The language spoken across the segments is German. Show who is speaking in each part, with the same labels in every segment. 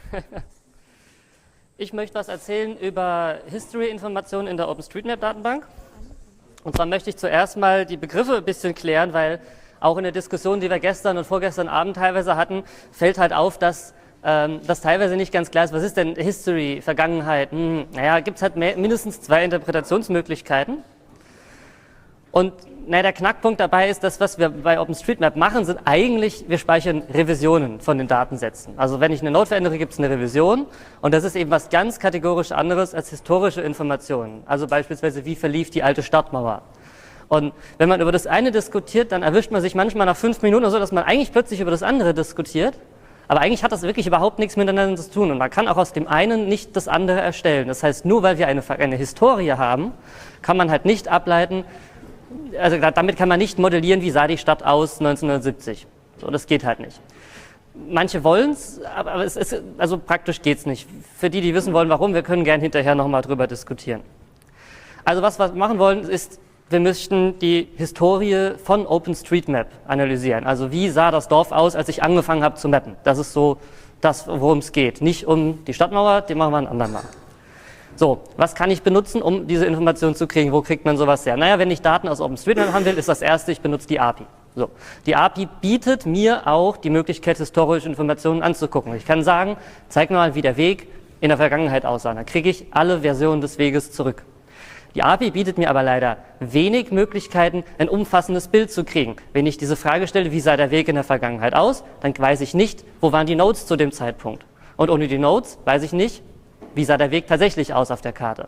Speaker 1: Ich möchte was erzählen über History-Informationen in der OpenStreetMap-Datenbank. Und zwar möchte ich zuerst mal die Begriffe ein bisschen klären, weil auch in der Diskussion, die wir gestern und vorgestern Abend teilweise hatten, fällt halt auf, dass das teilweise nicht ganz klar ist, was ist denn History, Vergangenheit? Naja, gibt es halt mindestens zwei Interpretationsmöglichkeiten. Und der Knackpunkt dabei ist, dass was wir bei OpenStreetMap machen, sind eigentlich, wir speichern Revisionen von den Datensätzen. Also wenn ich eine Node verändere, gibt es eine Revision und das ist eben was ganz kategorisch anderes als historische Informationen. Also beispielsweise, wie verlief die alte Stadtmauer? Und wenn man über das eine diskutiert, dann erwischt man sich manchmal nach 5 Minuten oder so, dass man eigentlich plötzlich über das andere diskutiert. Aber eigentlich hat das wirklich überhaupt nichts miteinander zu tun und man kann auch aus dem einen nicht das andere erstellen. Das heißt, nur weil wir eine Historie haben, kann man halt nicht ableiten, also damit kann man nicht modellieren, wie sah die Stadt aus 1970. So, das geht halt nicht. Manche wollen es, aber also praktisch geht es nicht. Für die, die wissen wollen, warum, wir können gerne hinterher nochmal drüber diskutieren. Also was wir machen wollen, ist, wir möchten die Historie von OpenStreetMap analysieren. Also wie sah das Dorf aus, als ich angefangen habe zu mappen. Das ist so das, worum es geht. Nicht um die Stadtmauer, die machen wir ein andermal. So, was kann ich benutzen, um diese Informationen zu kriegen? Wo kriegt man sowas her? Naja, wenn ich Daten aus OpenStreetMap haben will, ist das erste, ich benutze die API. So, die API bietet mir auch die Möglichkeit, historische Informationen anzugucken. Ich kann sagen, zeig mir mal, wie der Weg in der Vergangenheit aussah. Dann kriege ich alle Versionen des Weges zurück. Die API bietet mir aber leider wenig Möglichkeiten, ein umfassendes Bild zu kriegen. Wenn ich diese Frage stelle, wie sah der Weg in der Vergangenheit aus, dann weiß ich nicht, wo waren die Nodes zu dem Zeitpunkt. Und ohne die Nodes weiß ich nicht, wie sah der Weg tatsächlich aus auf der Karte.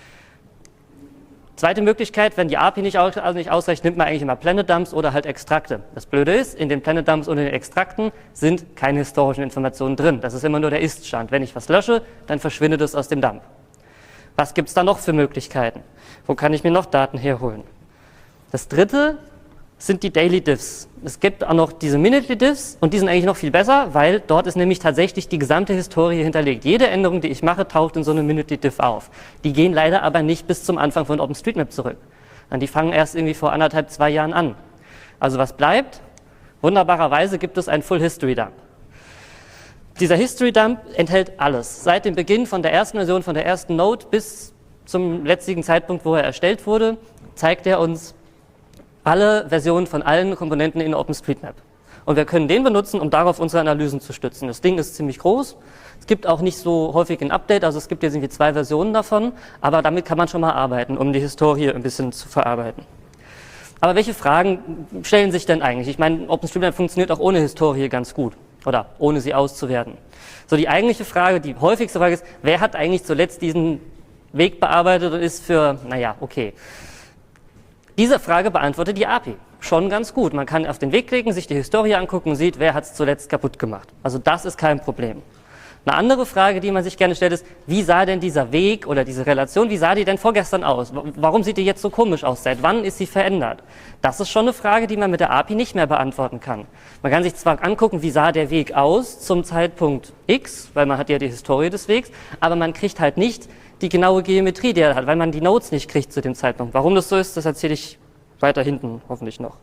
Speaker 1: Zweite Möglichkeit, wenn die API nicht ausreicht, nimmt man eigentlich immer Planet Dumps oder halt Extrakte. Das Blöde ist, in den Planet Dumps und in den Extrakten sind keine historischen Informationen drin. Das ist immer nur der Ist-Stand. Wenn ich was lösche, dann verschwindet es aus dem Dump. Was gibt es da noch für Möglichkeiten? Wo kann ich mir noch Daten herholen? Das dritte sind die Daily Diffs. Es gibt auch noch diese Minutely Diffs und die sind eigentlich noch viel besser, weil dort ist nämlich tatsächlich die gesamte Historie hinterlegt. Jede Änderung, die ich mache, taucht in so einem Minutely Diff auf. Die gehen leider aber nicht bis zum Anfang von OpenStreetMap zurück. Die fangen erst irgendwie vor 1,5, 2 Jahren an. Also was bleibt? Wunderbarerweise gibt es einen Full History Dump. Dieser History Dump enthält alles. Seit dem Beginn von der ersten Version, von der ersten Node bis zum letzten Zeitpunkt, wo er erstellt wurde, zeigt er uns alle Versionen von allen Komponenten in OpenStreetMap. Und wir können den benutzen, um darauf unsere Analysen zu stützen. Das Ding ist ziemlich groß. Es gibt auch nicht so häufig ein Update, also es gibt jetzt irgendwie 2 Versionen davon, aber damit kann man schon mal arbeiten, um die Historie ein bisschen zu verarbeiten. Aber welche Fragen stellen sich denn eigentlich? Ich meine, OpenStreetMap funktioniert auch ohne Historie ganz gut oder ohne sie auszuwerten. So, die eigentliche Frage, die häufigste Frage ist, wer hat eigentlich zuletzt diesen Weg bearbeitet und ist für, naja, okay. Diese Frage beantwortet die API schon ganz gut. Man kann auf den Weg klicken, sich die Historie angucken und sieht, wer hat es zuletzt kaputt gemacht. Also das ist kein Problem. Eine andere Frage, die man sich gerne stellt, ist, wie sah denn dieser Weg oder diese Relation, wie sah die denn vorgestern aus? Warum sieht die jetzt so komisch aus? Seit wann ist sie verändert? Das ist schon eine Frage, die man mit der API nicht mehr beantworten kann. Man kann sich zwar angucken, wie sah der Weg aus zum Zeitpunkt X, weil man hat ja die Historie des Wegs, aber man kriegt halt nicht die genaue Geometrie, die er hat, weil man die Nodes nicht kriegt zu dem Zeitpunkt. Warum das so ist, das erzähle ich weiter hinten hoffentlich noch.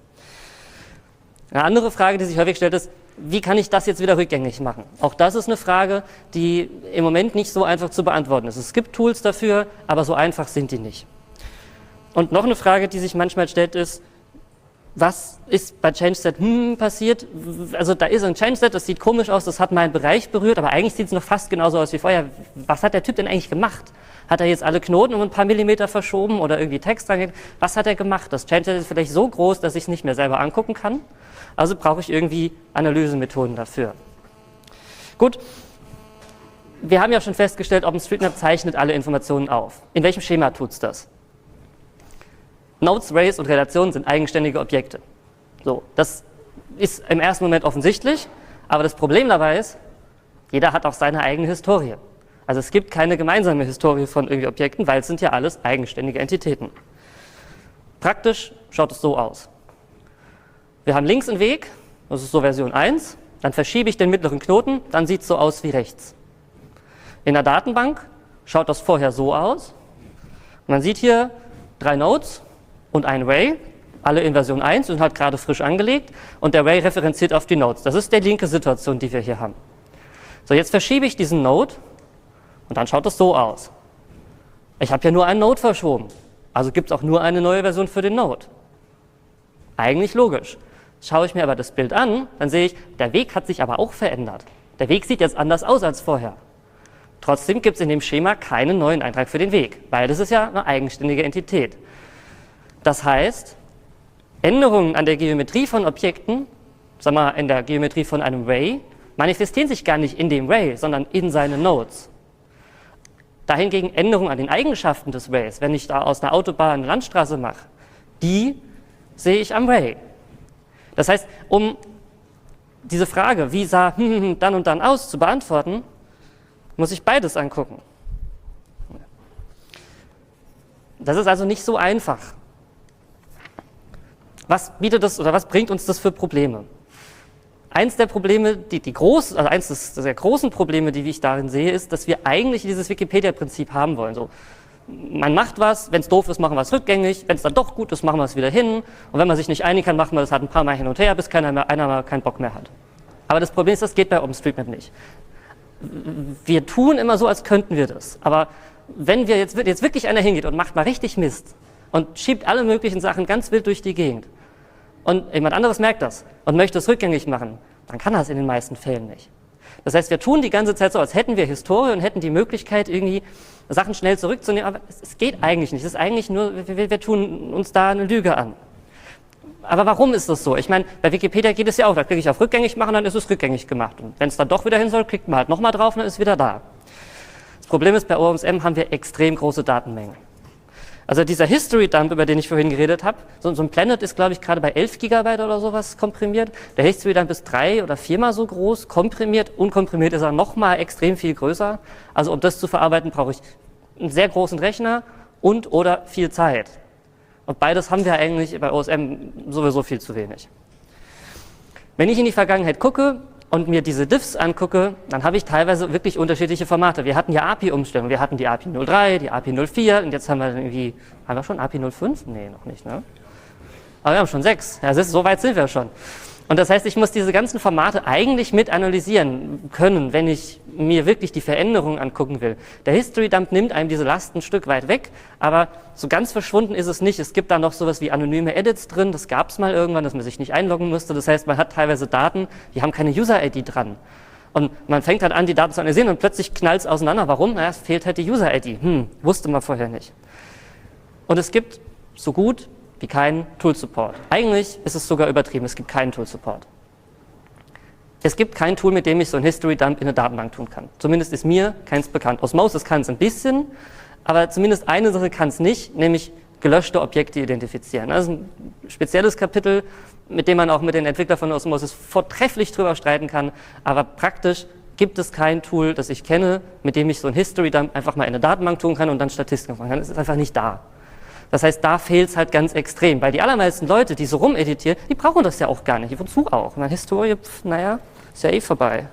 Speaker 1: Eine andere Frage, die sich häufig stellt, ist, wie kann ich das jetzt wieder rückgängig machen? Auch das ist eine Frage, die im Moment nicht so einfach zu beantworten ist. Es gibt Tools dafür, aber so einfach sind die nicht. Und noch eine Frage, die sich manchmal stellt, ist, was ist bei ChangeSet passiert? Also da ist ein ChangeSet, das sieht komisch aus, das hat meinen Bereich berührt, aber eigentlich sieht es noch fast genauso aus wie vorher. Was hat der Typ denn eigentlich gemacht? Hat er jetzt alle Knoten um ein paar Millimeter verschoben oder irgendwie Text reingegeben? Was hat er gemacht? Das ChangeSet ist vielleicht so groß, dass ich es nicht mehr selber angucken kann. Also brauche ich irgendwie Analysemethoden dafür. Gut, wir haben ja schon festgestellt, OpenStreetMap zeichnet alle Informationen auf. In welchem Schema tut es das? Nodes, Arrays und Relationen sind eigenständige Objekte. So, das ist im ersten Moment offensichtlich, aber das Problem dabei ist, jeder hat auch seine eigene Historie. Also es gibt keine gemeinsame Historie von irgendwie Objekten, weil es sind ja alles eigenständige Entitäten. Praktisch schaut es so aus. Wir haben links einen Weg, das ist so Version 1, dann verschiebe ich den mittleren Knoten, dann sieht es so aus wie rechts. In der Datenbank schaut das vorher so aus. Man sieht hier 3 Nodes und ein Array, alle in Version 1 und halt gerade frisch angelegt und der Array referenziert auf die Nodes. Das ist die linke Situation, die wir hier haben. So, jetzt verschiebe ich diesen Node und dann schaut es so aus. Ich habe ja nur einen Node verschoben, also gibt es auch nur eine neue Version für den Node. Eigentlich logisch. Schaue ich mir aber das Bild an, dann sehe ich, der Weg hat sich aber auch verändert. Der Weg sieht jetzt anders aus als vorher. Trotzdem gibt es in dem Schema keinen neuen Eintrag für den Weg, weil das ist ja eine eigenständige Entität. Das heißt, Änderungen an der Geometrie von Objekten, sagen wir mal in der Geometrie von einem Ray, manifestieren sich gar nicht in dem Ray, sondern in seinen Nodes. Dahingegen Änderungen an den Eigenschaften des Rays, wenn ich da aus einer Autobahn eine Landstraße mache, die sehe ich am Ray. Das heißt, um diese Frage, wie sah dann und dann aus, zu beantworten, muss ich beides angucken. Das ist also nicht so einfach. Was bietet das oder was bringt uns das für Probleme? Eins der Probleme, eins der großen Probleme, die ich darin sehe, ist, dass wir eigentlich dieses Wikipedia-Prinzip haben wollen. So, man macht was, wenn es doof ist, machen wir es rückgängig, wenn es dann doch gut ist, machen wir es wieder hin. Und wenn man sich nicht einigen kann, machen wir das halt ein paar Mal hin und her, bis einer mal keinen Bock mehr hat. Aber das Problem ist, das geht bei OpenStreetMap nicht. Wir tun immer so, als könnten wir das. Aber wenn jetzt wirklich einer hingeht und macht mal richtig Mist und schiebt alle möglichen Sachen ganz wild durch die Gegend und jemand anderes merkt das und möchte es rückgängig machen, dann kann er es in den meisten Fällen nicht. Das heißt, wir tun die ganze Zeit so, als hätten wir Historie und hätten die Möglichkeit, irgendwie Sachen schnell zurückzunehmen, aber es geht eigentlich nicht. Es ist eigentlich nur, wir tun uns da eine Lüge an. Aber warum ist das so? Ich meine, bei Wikipedia geht es ja auch, da klicke ich auf rückgängig machen, dann ist es rückgängig gemacht. Und wenn es dann doch wieder hin soll, klickt man halt nochmal drauf und dann ist es wieder da. Das Problem ist, bei OpenSM haben wir extrem große Datenmengen. Also dieser History Dump, über den ich vorhin geredet habe, so ein Planet ist, glaube ich, gerade bei 11 Gigabyte oder sowas komprimiert. Der History Dump ist 3 oder 4-mal so groß, komprimiert. Unkomprimiert ist er nochmal extrem viel größer. Also um das zu verarbeiten, brauche ich einen sehr großen Rechner und oder viel Zeit. Und beides haben wir eigentlich bei OSM sowieso viel zu wenig. Wenn ich in die Vergangenheit gucke und mir diese Diffs angucke, dann habe ich teilweise wirklich unterschiedliche Formate. Wir hatten ja API-Umstellungen. Wir hatten die API 03, die API 04 und jetzt haben wir schon API 05? Nee, noch nicht, ne? Aber wir haben schon 6. Ja, so weit sind wir schon. Und das heißt, ich muss diese ganzen Formate eigentlich mit analysieren können, wenn ich mir wirklich die Veränderungen angucken will. Der History Dump nimmt einem diese Last ein Stück weit weg, aber so ganz verschwunden ist es nicht. Es gibt da noch sowas wie anonyme Edits drin, das gab es mal irgendwann, dass man sich nicht einloggen musste. Das heißt, man hat teilweise Daten, die haben keine User-ID dran. Und man fängt halt an, die Daten zu analysieren und plötzlich knallt es auseinander. Warum? Naja, es fehlt halt die User-ID. Wusste man vorher nicht. Und es gibt so gut wie keinen Tool-Support. Eigentlich ist es sogar übertrieben, es gibt keinen Tool-Support. Es gibt kein Tool, mit dem ich so ein History-Dump in eine Datenbank tun kann. Zumindest ist mir keins bekannt. Osmosis kann es ein bisschen, aber zumindest eine Sache kann es nicht, nämlich gelöschte Objekte identifizieren. Das ist ein spezielles Kapitel, mit dem man auch mit den Entwicklern von Osmosis vortrefflich drüber streiten kann, aber praktisch gibt es kein Tool, das ich kenne, mit dem ich so ein History-Dump einfach mal in eine Datenbank tun kann und dann Statistiken machen kann. Es ist einfach nicht da. Das heißt, da fehlt es halt ganz extrem, weil die allermeisten Leute, die so rumeditieren, die brauchen das ja auch gar nicht. Wozu auch? Meine Historie, ist ja eh vorbei.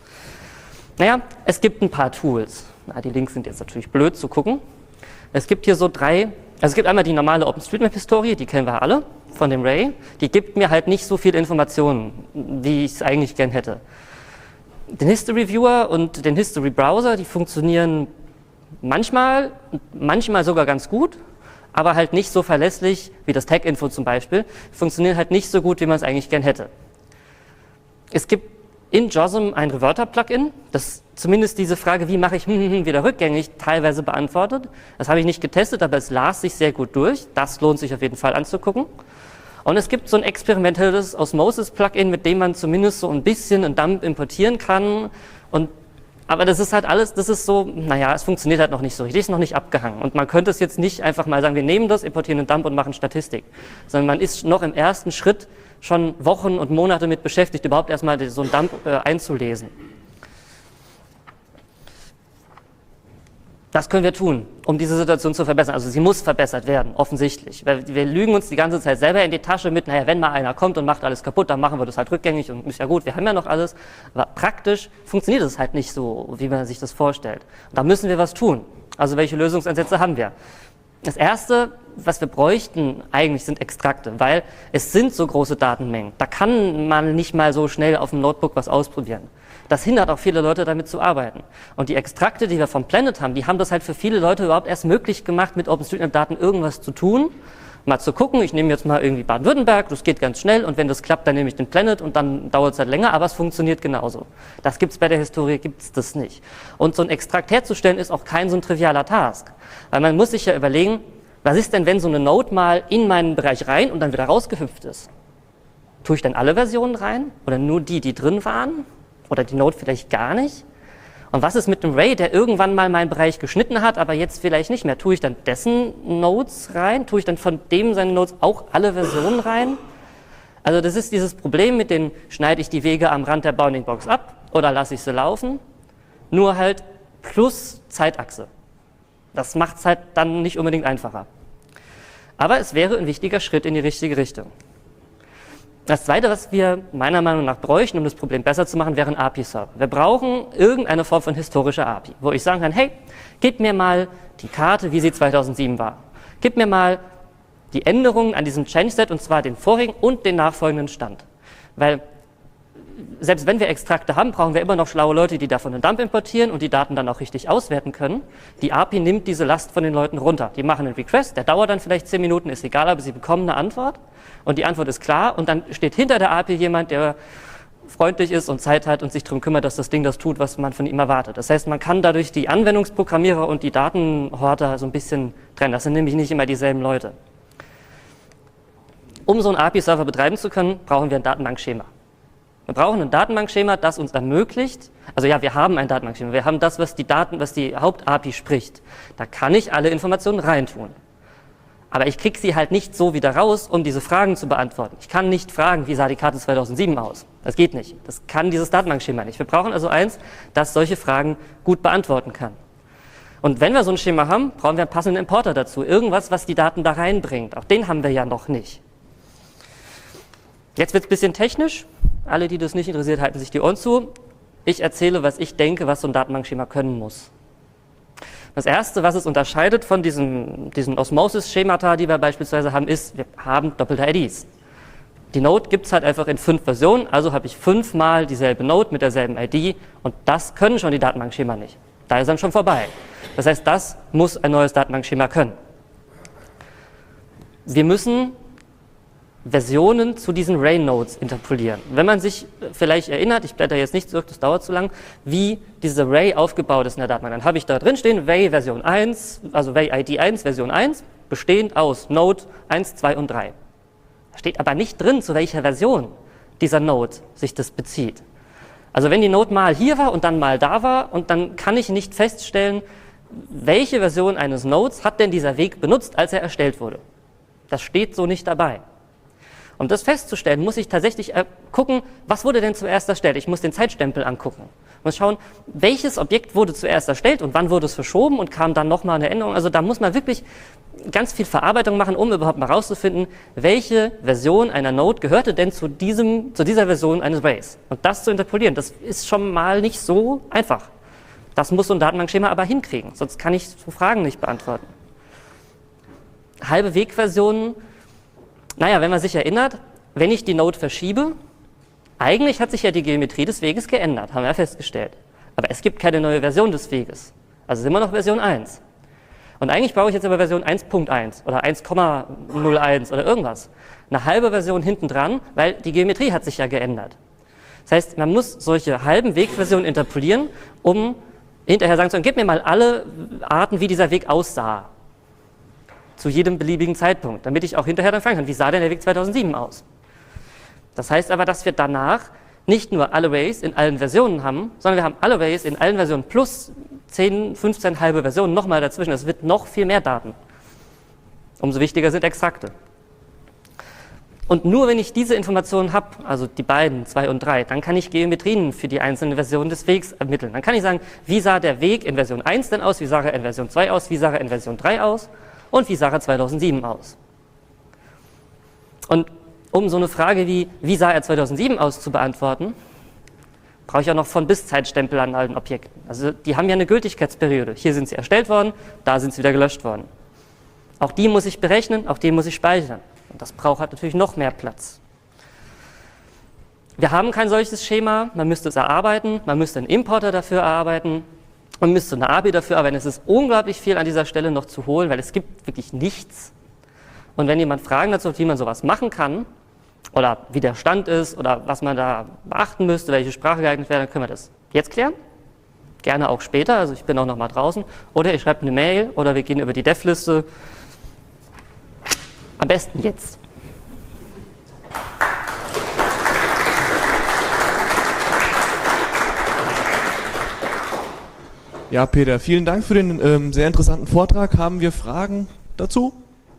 Speaker 1: Naja, es gibt ein paar Tools. Die Links sind jetzt natürlich blöd zu gucken. Es gibt hier so 3, also es gibt einmal die normale OpenStreetMap-Historie, die kennen wir alle, von dem Ray. Die gibt mir halt nicht so viel Informationen, wie ich es eigentlich gern hätte. Den History Viewer und den History Browser, die funktionieren manchmal sogar ganz gut, aber halt nicht so verlässlich wie das Tag-Info zum Beispiel, funktionieren halt nicht so gut, wie man es eigentlich gern hätte. Es gibt in JOSM ein Reverter-Plugin, das zumindest diese Frage, wie mache ich wieder rückgängig, teilweise beantwortet. Das habe ich nicht getestet, aber es las sich sehr gut durch. Das lohnt sich auf jeden Fall anzugucken. Und es gibt so ein experimentelles Osmosis-Plugin, mit dem man zumindest so ein bisschen einen Dump importieren kann. Aber das ist halt alles, das ist so, es funktioniert halt noch nicht so richtig, ist noch nicht abgehangen. Und man könnte es jetzt nicht einfach mal sagen, wir nehmen das, importieren einen Dump und machen Statistik. Sondern man ist noch im ersten Schritt schon Wochen und Monate mit beschäftigt, überhaupt erstmal so einen Dump einzulesen. Das können wir tun, um diese Situation zu verbessern. Also sie muss verbessert werden, offensichtlich. Wir lügen uns die ganze Zeit selber in die Tasche mit, wenn mal einer kommt und macht alles kaputt, dann machen wir das halt rückgängig und ist ja gut, wir haben ja noch alles. Aber praktisch funktioniert es halt nicht so, wie man sich das vorstellt. Und da müssen wir was tun. Also welche Lösungsansätze haben wir? Das erste, was wir bräuchten eigentlich sind Extrakte, weil es sind so große Datenmengen. Da kann man nicht mal so schnell auf dem Notebook was ausprobieren. Das hindert auch viele Leute damit zu arbeiten. Und die Extrakte, die wir vom Planet haben, die haben das halt für viele Leute überhaupt erst möglich gemacht, mit OpenStreetMap-Daten irgendwas zu tun. Mal zu gucken, ich nehme jetzt mal irgendwie Baden-Württemberg, das geht ganz schnell und wenn das klappt, dann nehme ich den Planet und dann dauert es halt länger, aber es funktioniert genauso. Das gibt es bei der Historie, gibt es das nicht. Und so ein Extrakt herzustellen ist auch kein so ein trivialer Task, weil man muss sich ja überlegen, was ist denn, wenn so eine Node mal in meinen Bereich rein und dann wieder rausgehüpft ist? Tue ich dann alle Versionen rein oder nur die, die drin waren? Oder die Node vielleicht gar nicht? Und was ist mit dem Ray, der irgendwann mal meinen Bereich geschnitten hat, aber jetzt vielleicht nicht mehr? Tue ich dann dessen Nodes rein? Tue ich dann von dem seinen Nodes auch alle Versionen rein? Also das ist dieses Problem mit den, schneide ich die Wege am Rand der Bounding Box ab oder lasse ich sie laufen? Nur halt plus Zeitachse. Das macht es halt dann nicht unbedingt einfacher. Aber es wäre ein wichtiger Schritt in die richtige Richtung. Das Zweite, was wir meiner Meinung nach bräuchten, um das Problem besser zu machen, wäre ein API-Server. Wir brauchen irgendeine Form von historischer API, wo ich sagen kann, hey, gib mir mal die Karte, wie sie 2007 war. Gib mir mal die Änderungen an diesem Change-Set, und zwar den vorigen und den nachfolgenden Stand. Weil selbst wenn wir Extrakte haben, brauchen wir immer noch schlaue Leute, die davon einen Dump importieren und die Daten dann auch richtig auswerten können. Die API nimmt diese Last von den Leuten runter. Die machen einen Request, der dauert dann vielleicht 10 Minuten, ist egal, aber sie bekommen eine Antwort und die Antwort ist klar und dann steht hinter der API jemand, der freundlich ist und Zeit hat und sich darum kümmert, dass das Ding das tut, was man von ihm erwartet. Das heißt, man kann dadurch die Anwendungsprogrammierer und die Datenhorter so ein bisschen trennen. Das sind nämlich nicht immer dieselben Leute. Um so einen API-Server betreiben zu können, brauchen wir ein Datenbankschema. Wir brauchen ein Datenbankschema, das uns ermöglicht, also ja, wir haben ein Datenbankschema, wir haben das, was die Haupt-API spricht. Da kann ich alle Informationen reintun. Aber ich kriege sie halt nicht so wieder raus, um diese Fragen zu beantworten. Ich kann nicht fragen, wie sah die Karte 2007 aus? Das geht nicht. Das kann dieses Datenbankschema nicht. Wir brauchen also eins, das solche Fragen gut beantworten kann. Und wenn wir so ein Schema haben, brauchen wir einen passenden Importer dazu. Irgendwas, was die Daten da reinbringt. Auch den haben wir ja noch nicht. Jetzt wird es ein bisschen technisch. Alle, die das nicht interessiert, halten sich die Ohren zu. Ich erzähle, was ich denke, was so ein Datenbankschema können muss. Das Erste, was es unterscheidet von diesen Osmosis-Schemata, die wir beispielsweise haben, ist, wir haben doppelte IDs. Die Node gibt es halt einfach in 5 Versionen, also habe ich 5-mal dieselbe Node mit derselben ID und das können schon die Datenbankschema nicht. Da ist dann schon vorbei. Das heißt, das muss ein neues Datenbankschema können. Wir müssen Versionen zu diesen Ray-Nodes interpolieren. Wenn man sich vielleicht erinnert, ich blätter jetzt nicht zurück, das dauert zu lang, wie diese Ray aufgebaut ist in der Datenbank, dann habe ich da drin stehen Ray Version 1, also Ray ID 1 Version 1, bestehend aus Node 1, 2 und 3. Da steht aber nicht drin, zu welcher Version dieser Node sich das bezieht. Also wenn die Node mal hier war und dann mal da war und dann kann ich nicht feststellen, welche Version eines Nodes hat denn dieser Weg benutzt, als er erstellt wurde. Das steht so nicht dabei. Um das festzustellen, muss ich tatsächlich gucken, was wurde denn zuerst erstellt. Ich muss den Zeitstempel angucken. Ich muss schauen, welches Objekt wurde zuerst erstellt und wann wurde es verschoben und kam dann nochmal eine Änderung. Also da muss man wirklich ganz viel Verarbeitung machen, um überhaupt mal rauszufinden, welche Version einer Node gehörte denn zu dieser Version eines Rays. Und das zu interpolieren, das ist schon mal nicht so einfach. Das muss so ein Datenbankschema aber hinkriegen, sonst kann ich so Fragen nicht beantworten. Halbe Wegversionen. Naja, wenn man sich erinnert, wenn ich die Node verschiebe, eigentlich hat sich ja die Geometrie des Weges geändert, haben wir ja festgestellt. Aber es gibt keine neue Version des Weges. Also ist immer noch Version 1. Und eigentlich brauche ich jetzt aber Version 1.1 oder 1,01 oder irgendwas. Eine halbe Version hinten dran, weil die Geometrie hat sich ja geändert. Das heißt, man muss solche halben Wegversionen interpolieren, um hinterher sagen zu können, gib mir mal alle Arten, wie dieser Weg aussah. Zu jedem beliebigen Zeitpunkt, damit ich auch hinterher dann fragen kann, wie sah denn der Weg 2007 aus? Das heißt aber, dass wir danach nicht nur alle Rays in allen Versionen haben, sondern wir haben alle Rays in allen Versionen plus 10, 15 halbe Versionen nochmal dazwischen. Es wird noch viel mehr Daten. Umso wichtiger sind Extrakte. Und nur wenn ich diese Informationen habe, also die beiden, 2 und 3, dann kann ich Geometrien für die einzelnen Versionen des Wegs ermitteln. Dann kann ich sagen, wie sah der Weg in Version 1 denn aus, wie sah er in Version 2 aus, wie sah er in Version 3 aus und wie sah er 2007 aus. Und um so eine Frage wie sah er 2007 aus zu beantworten, brauche ich auch noch von bis Zeitstempel an allen Objekten. Also die haben ja eine Gültigkeitsperiode. Hier sind sie erstellt worden, da sind sie wieder gelöscht worden. Auch die muss ich berechnen, auch die muss ich speichern. Und das braucht halt natürlich noch mehr Platz. Wir haben kein solches Schema, man müsste es erarbeiten, man müsste einen Importer dafür erarbeiten, man müsste eine API dafür arbeiten. Es ist unglaublich viel an dieser Stelle noch zu holen, weil es gibt wirklich nichts. Und wenn jemand Fragen dazu hat, wie man sowas machen kann, oder wie der Stand ist, oder was man da beachten müsste, welche Sprache geeignet wäre, dann können wir das jetzt klären. Gerne auch später, also ich bin auch noch mal draußen. Oder ihr schreibt eine Mail, oder wir gehen über die Dev-Liste. Am besten jetzt.
Speaker 2: Ja, Peter, vielen Dank für den sehr interessanten Vortrag. Haben wir Fragen dazu?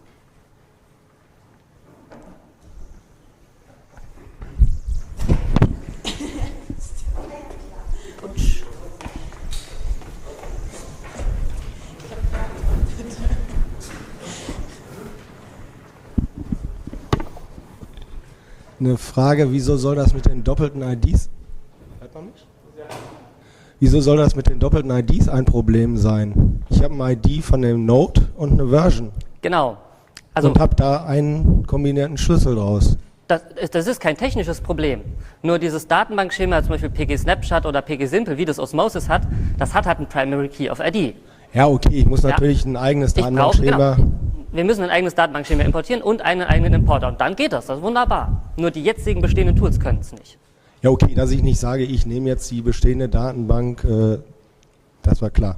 Speaker 3: Eine Frage, wieso soll das mit den doppelten IDs? Hört man mich? Wieso soll das mit den doppelten IDs ein Problem sein? Ich habe eine ID von dem Node und eine Version.
Speaker 1: Genau. Also,
Speaker 3: und habe da einen kombinierten Schlüssel draus.
Speaker 1: Das ist kein technisches Problem. Nur dieses Datenbankschema, zum Beispiel PG-Snapshot oder PG-Simple, wie das Osmosis hat, das hat halt einen Primary Key of ID.
Speaker 3: Ja, okay, ich muss natürlich ein eigenes Datenbankschema...
Speaker 1: Genau. Wir müssen ein eigenes Datenbankschema importieren und einen eigenen Importer. Und dann geht das. Das ist wunderbar. Nur die jetzigen bestehenden Tools können es nicht.
Speaker 3: Ja, okay, dass ich nicht sage, ich nehme jetzt die bestehende Datenbank, das war klar.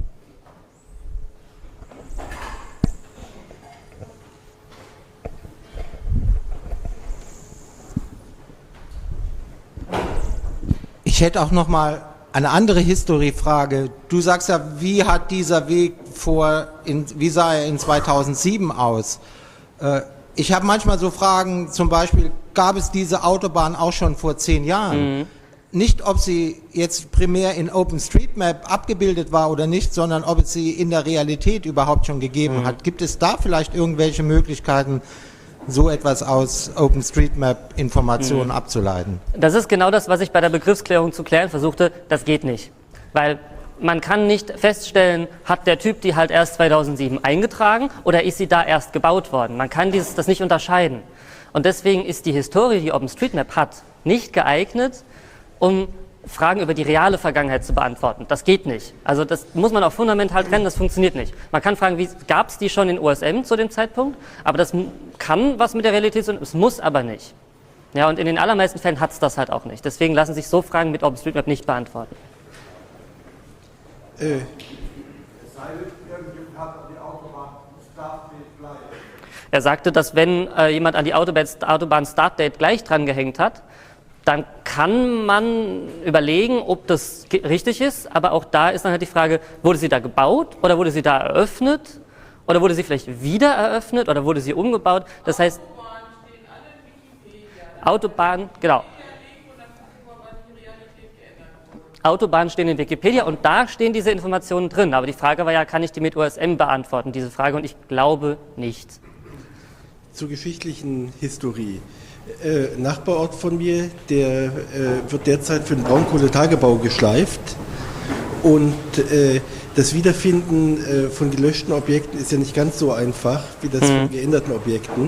Speaker 4: Ich hätte auch noch mal eine andere Historiefrage. Du sagst ja, wie hat dieser Weg wie sah er in 2007 aus? Ich habe manchmal so Fragen, zum Beispiel, gab es diese Autobahn auch schon vor 10 Jahren? Mhm. Nicht, ob sie jetzt primär in OpenStreetMap abgebildet war oder nicht, sondern ob es sie in der Realität überhaupt schon gegeben hat. Gibt es da vielleicht irgendwelche Möglichkeiten, so etwas aus OpenStreetMap-Informationen abzuleiten? Das ist genau das, was ich bei der Begriffsklärung zu klären versuchte. Das geht nicht, weil man kann nicht feststellen, hat der Typ die halt erst 2007 eingetragen oder ist sie da erst gebaut worden. Man kann das nicht unterscheiden. Und deswegen ist die Historie, die OpenStreetMap hat, nicht geeignet, um Fragen über die reale Vergangenheit zu beantworten. Das geht nicht. Also das muss man auch fundamental trennen, das funktioniert nicht. Man kann fragen, gab es die schon in OSM zu dem Zeitpunkt? Aber das kann was mit der Realität sein, es muss aber nicht. Ja, und in den allermeisten Fällen hat es das halt auch nicht. Deswegen lassen sich so Fragen mit OpenStreetMap nicht beantworten. Er sagte, dass wenn jemand an die Autobahn Startdate gleich dran gehängt hat, dann kann man überlegen, ob das richtig ist, aber auch da ist dann halt die Frage, wurde sie da gebaut oder wurde sie da eröffnet oder wurde sie vielleicht wieder eröffnet oder wurde sie umgebaut? Das heißt, Autobahnen, genau. Autobahnen stehen in Wikipedia und da stehen diese Informationen drin. Aber die Frage war ja, kann ich die mit OSM beantworten, diese Frage, und ich glaube nicht.
Speaker 5: Zur geschichtlichen Historie. Nachbarort von mir, der wird derzeit für den Braunkohletagebau geschleift und das Wiederfinden von gelöschten Objekten ist ja nicht ganz so einfach wie das von geänderten Objekten.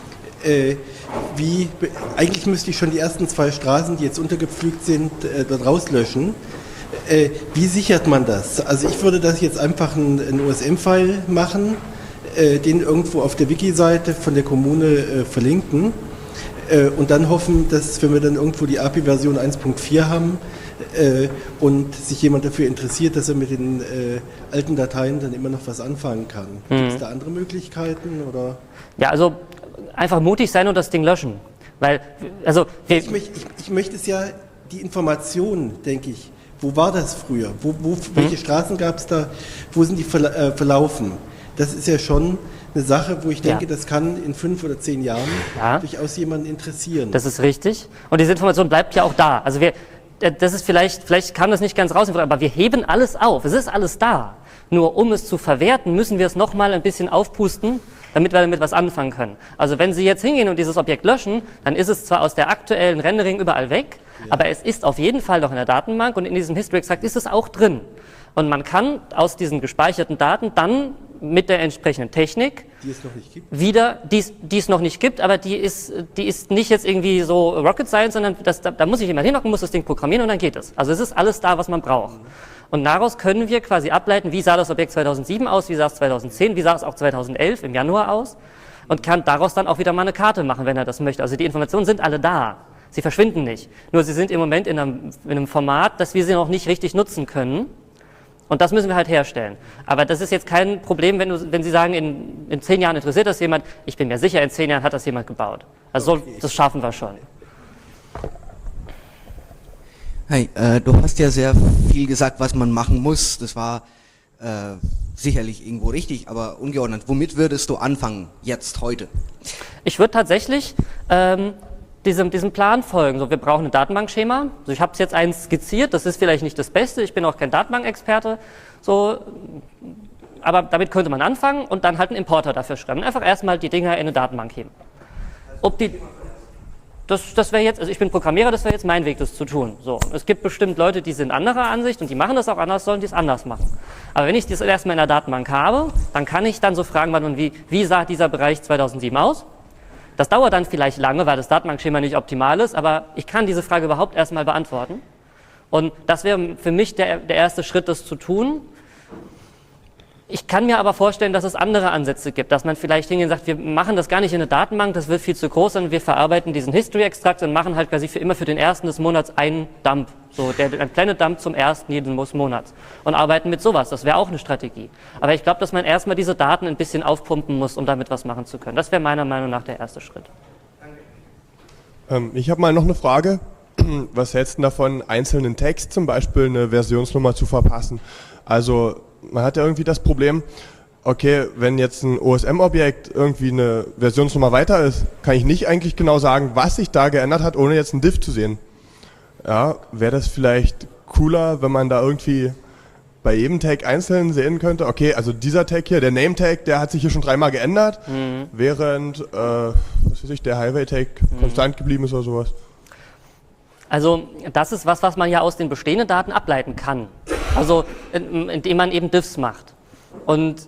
Speaker 5: Eigentlich müsste ich schon die ersten 2 Straßen, die jetzt untergepflügt sind, dort rauslöschen. Wie sichert man das? Also ich würde das jetzt einfach einen OSM-File machen, den irgendwo auf der Wiki-Seite von der Kommune verlinken und dann hoffen, dass, wenn wir dann irgendwo die API-Version 1.4 haben und sich jemand dafür interessiert, dass er mit den alten Dateien dann immer noch was anfangen kann. Gibt es da andere Möglichkeiten? Oder?
Speaker 1: Ja, also einfach mutig sein und das Ding löschen. Weil, also
Speaker 5: ich möchte es ja, die Informationen, denke ich, wo war das früher? Welche Straßen gab es da? Wo sind die verlaufen? Das ist ja schon eine Sache, wo ich denke, das kann in 5 oder 10 Jahren durchaus jemanden interessieren.
Speaker 1: Das ist richtig. Und diese Information bleibt ja auch da. Also das ist vielleicht kam das nicht ganz raus, aber wir heben alles auf. Es ist alles da. Nur um es zu verwerten, müssen wir es nochmal ein bisschen aufpusten, damit wir damit was anfangen können. Also wenn Sie jetzt hingehen und dieses Objekt löschen, dann ist es zwar aus der aktuellen Rendering überall weg, aber es ist auf jeden Fall noch in der Datenbank und in diesem History Extract ist es auch drin. Und man kann aus diesen gespeicherten Daten dann mit der entsprechenden Technik,
Speaker 5: Die es noch nicht gibt.
Speaker 1: wieder, die es noch nicht gibt, aber die ist nicht jetzt irgendwie so Rocket Science, sondern da muss ich jemand hinhocken, muss das Ding programmieren und dann geht es. Also es ist alles da, was man braucht. Und daraus können wir quasi ableiten, wie sah das Objekt 2007 aus, wie sah es 2010, wie sah es auch 2011 im Januar aus und kann daraus dann auch wieder mal eine Karte machen, wenn er das möchte. Also die Informationen sind alle da. Sie verschwinden nicht. Nur sie sind im Moment in einem Format, dass wir sie noch nicht richtig nutzen können. Und das müssen wir halt herstellen. Aber das ist jetzt kein Problem, wenn Sie sagen, in 10 Jahren interessiert das jemand. Ich bin mir sicher, in 10 Jahren hat das jemand gebaut. Also das schaffen wir schon.
Speaker 6: Hey, du hast ja sehr viel gesagt, was man machen muss. Das war sicherlich irgendwo richtig, aber ungeordnet. Womit würdest du anfangen, jetzt, heute?
Speaker 1: Ich würde tatsächlich diesem Plan folgen. So, wir brauchen ein Datenbankschema. Also ich habe es jetzt eins skizziert, das ist vielleicht nicht das Beste, ich bin auch kein Datenbankexperte, so, aber damit könnte man anfangen und dann halt einen Importer dafür schreiben. Einfach erstmal die Dinger in eine Datenbank heben. Das wäre jetzt, also ich bin Programmierer, das wäre jetzt mein Weg, das zu tun. So, es gibt bestimmt Leute, die sind anderer Ansicht und die machen das auch anders, sollen die es anders machen. Aber wenn ich das erstmal in der Datenbank habe, dann kann ich dann so fragen, wann und wie sah dieser Bereich 2007 aus? Das dauert dann vielleicht lange, weil das Datenbankschema nicht optimal ist, aber ich kann diese Frage überhaupt erstmal beantworten. Und das wäre für mich der erste Schritt, das zu tun. Ich kann mir aber vorstellen, dass es andere Ansätze gibt, dass man vielleicht hingehen und sagt, wir machen das gar nicht in eine Datenbank, das wird viel zu groß, sondern wir verarbeiten diesen History-Extrakt und machen halt quasi für immer für den ersten des Monats einen Dump, so ein Planet Dump zum ersten jeden Monats und arbeiten mit sowas. Das wäre auch eine Strategie. Aber ich glaube, dass man erstmal diese Daten ein bisschen aufpumpen muss, um damit was machen zu können. Das wäre meiner Meinung nach der erste Schritt.
Speaker 7: Ich habe mal noch eine Frage. Was hältst du davon, einzelnen Text zum Beispiel eine Versionsnummer zu verpassen? Also man hat ja irgendwie das Problem, okay, wenn jetzt ein OSM-Objekt irgendwie eine Versionsnummer weiter ist, kann ich nicht eigentlich genau sagen, was sich da geändert hat, ohne jetzt einen Diff zu sehen. Ja, wäre das vielleicht cooler, wenn man da irgendwie bei jedem Tag einzeln sehen könnte, okay, also dieser Tag hier, der Name-Tag, der hat sich hier schon 3-mal geändert, während, was weiß ich, der Highway-Tag konstant geblieben ist oder sowas.
Speaker 1: Also das ist was man ja aus den bestehenden Daten ableiten kann. Also indem man eben Diffs macht. Und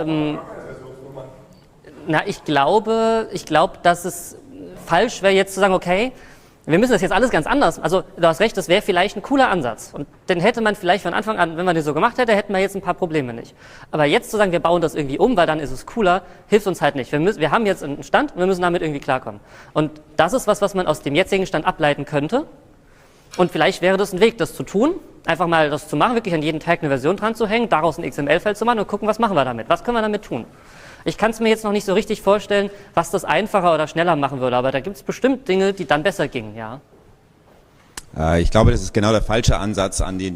Speaker 1: ich glaube, dass es falsch wäre, jetzt zu sagen, okay, wir müssen das jetzt alles ganz anders. Also du hast recht, das wäre vielleicht ein cooler Ansatz. Und den hätte man vielleicht von Anfang an, wenn man den so gemacht hätte, hätten wir jetzt ein paar Probleme nicht. Aber jetzt zu sagen, wir bauen das irgendwie um, weil dann ist es cooler, hilft uns halt nicht. Wir haben jetzt einen Stand und wir müssen damit irgendwie klarkommen. Und das ist was man aus dem jetzigen Stand ableiten könnte. Und vielleicht wäre das ein Weg, das zu tun, einfach mal das zu machen, wirklich an jeden Tag eine Version dran zu hängen, daraus ein XML-Feld zu machen und gucken, was machen wir damit, was können wir damit tun. Ich kann es mir jetzt noch nicht so richtig vorstellen, was das einfacher oder schneller machen würde, aber da gibt es bestimmt Dinge, die dann besser gingen, ja.
Speaker 8: Ich glaube, das ist genau der falsche Ansatz, an die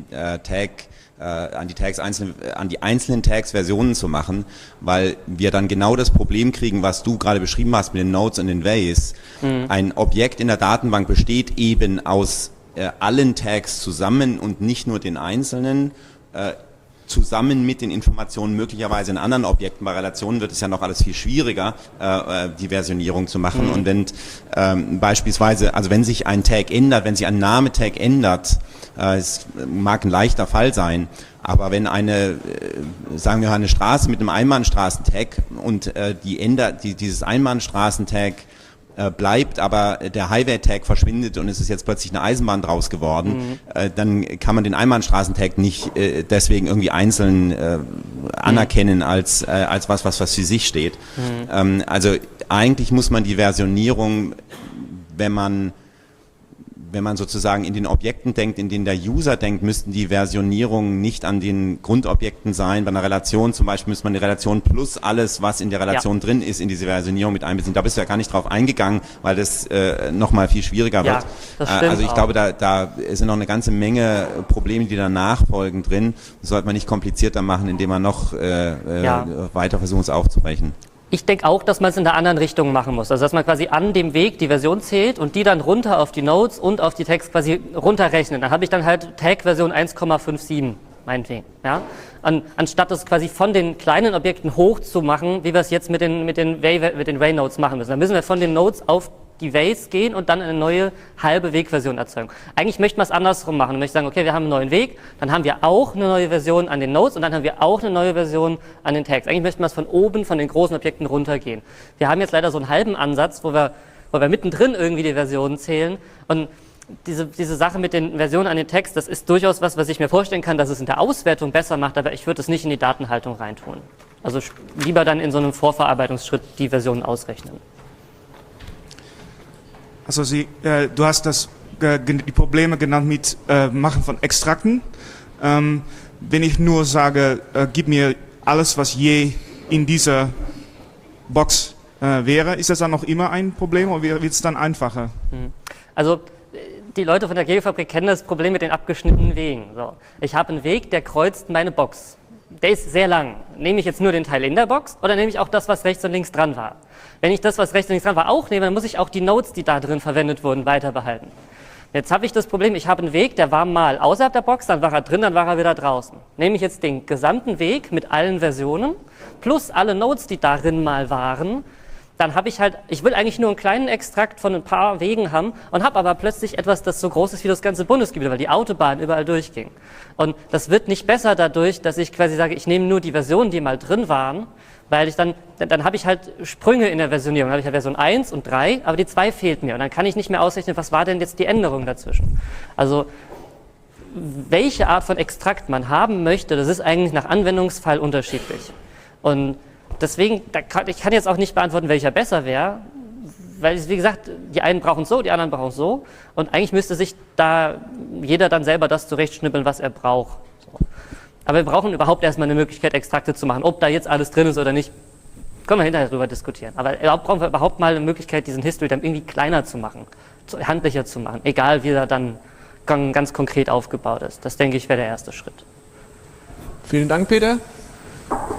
Speaker 8: einzelnen Tags Versionen zu machen, weil wir dann genau das Problem kriegen, was du gerade beschrieben hast mit den Nodes und den Ways. Ein Objekt in der Datenbank besteht eben aus allen Tags zusammen und nicht nur den einzelnen, zusammen mit den Informationen möglicherweise in anderen Objekten. Bei Relationen wird es ja noch alles viel schwieriger, die Versionierung zu machen. Und wenn beispielsweise, also wenn sich ein Tag ändert, wenn sich ein Name-Tag ändert, es mag ein leichter Fall sein, aber wenn sagen wir mal eine Straße mit einem Einbahnstraßentag und dieses Einbahnstraßentag bleibt, aber der Highway-Tag verschwindet und es ist jetzt plötzlich eine Eisenbahn draus geworden, dann kann man den Einbahnstraßentag nicht deswegen irgendwie einzeln anerkennen als was für sich steht. Also eigentlich muss man die Versionierung, wenn man sozusagen in den Objekten denkt, in denen der User denkt, müssten die Versionierungen nicht an den Grundobjekten sein. Bei einer Relation zum Beispiel müsste man die Relation plus alles, was in der Relation drin ist, in diese Versionierung mit einbeziehen. Da bist du ja gar nicht drauf eingegangen, weil das nochmal viel schwieriger wird.
Speaker 1: Das stimmt
Speaker 8: also ich glaube, da sind noch eine ganze Menge Probleme, die danach folgen drin. Das sollte man nicht komplizierter machen, indem man noch weiter versucht, es aufzubrechen.
Speaker 1: Ich denke auch, dass man es in der anderen Richtung machen muss. Also dass man quasi an dem Weg die Version zählt und die dann runter auf die Nodes und auf die Tags quasi runterrechnet. Dann habe ich dann halt Tag-Version 1,57, meinetwegen. Ja? Anstatt es quasi von den kleinen Objekten hoch zu machen, wie wir es jetzt mit den Ray-Nodes machen müssen. Dann müssen wir von den Nodes auf die Ways gehen und dann eine neue halbe Wegversion erzeugen. Eigentlich möchte man es andersrum machen. Man möchte sagen, okay, wir haben einen neuen Weg, dann haben wir auch eine neue Version an den Nodes und dann haben wir auch eine neue Version an den Tags. Eigentlich möchte man es von oben, von den großen Objekten runtergehen. Wir haben jetzt leider so einen halben Ansatz, wo wir mittendrin irgendwie die Versionen zählen und diese Sache mit den Versionen an den Tags, das ist durchaus was ich mir vorstellen kann, dass es in der Auswertung besser macht, aber ich würde es nicht in die Datenhaltung reintun. Also lieber dann in so einem Vorverarbeitungsschritt die Versionen ausrechnen.
Speaker 9: Also du hast die Probleme genannt mit Machen von Extrakten. Wenn ich nur sage, gib mir alles, was je in dieser Box wäre, ist das dann noch immer ein Problem oder wird es dann einfacher?
Speaker 1: Also die Leute von der Gigafabrik kennen das Problem mit den abgeschnittenen Wegen. So. Ich habe einen Weg, der kreuzt meine Box. Der ist sehr lang. Nehme ich jetzt nur den Teil in der Box oder nehme ich auch das, was rechts und links dran war? Wenn ich das, was rechts und links dran war, auch nehme, dann muss ich auch die Nodes, die da drin verwendet wurden, weiter behalten. Jetzt habe ich das Problem, ich habe einen Weg, der war mal außerhalb der Box, dann war er drin, dann war er wieder draußen. Nehme ich jetzt den gesamten Weg mit allen Versionen plus alle Nodes, die darin mal waren, dann habe ich ich will eigentlich nur einen kleinen Extrakt von ein paar Wegen haben und habe aber plötzlich etwas, das so groß ist wie das ganze Bundesgebiet, weil die Autobahn überall durchging. Und das wird nicht besser dadurch, dass ich quasi sage, ich nehme nur die Versionen, die mal drin waren, weil dann habe ich halt Sprünge in der Versionierung. Dann habe ich ja Version 1 und 3, aber die 2 fehlt mir. Und dann kann ich nicht mehr ausrechnen, was war denn jetzt die Änderung dazwischen. Also welche Art von Extrakt man haben möchte, das ist eigentlich nach Anwendungsfall unterschiedlich. Und deswegen, ich kann jetzt auch nicht beantworten, welcher besser wäre, weil, wie gesagt, die einen brauchen es so, die anderen brauchen es so. Und eigentlich müsste sich da jeder dann selber das zurechtschnippeln, was er braucht. So. Aber wir brauchen überhaupt erstmal eine Möglichkeit, Extrakte zu machen. Ob da jetzt alles drin ist oder nicht, können wir hinterher drüber diskutieren. Aber brauchen wir überhaupt mal eine Möglichkeit, diesen History Dump irgendwie kleiner zu machen, handlicher zu machen, egal wie er dann ganz konkret aufgebaut ist. Das, denke ich, wäre der erste Schritt.
Speaker 2: Vielen Dank, Peter.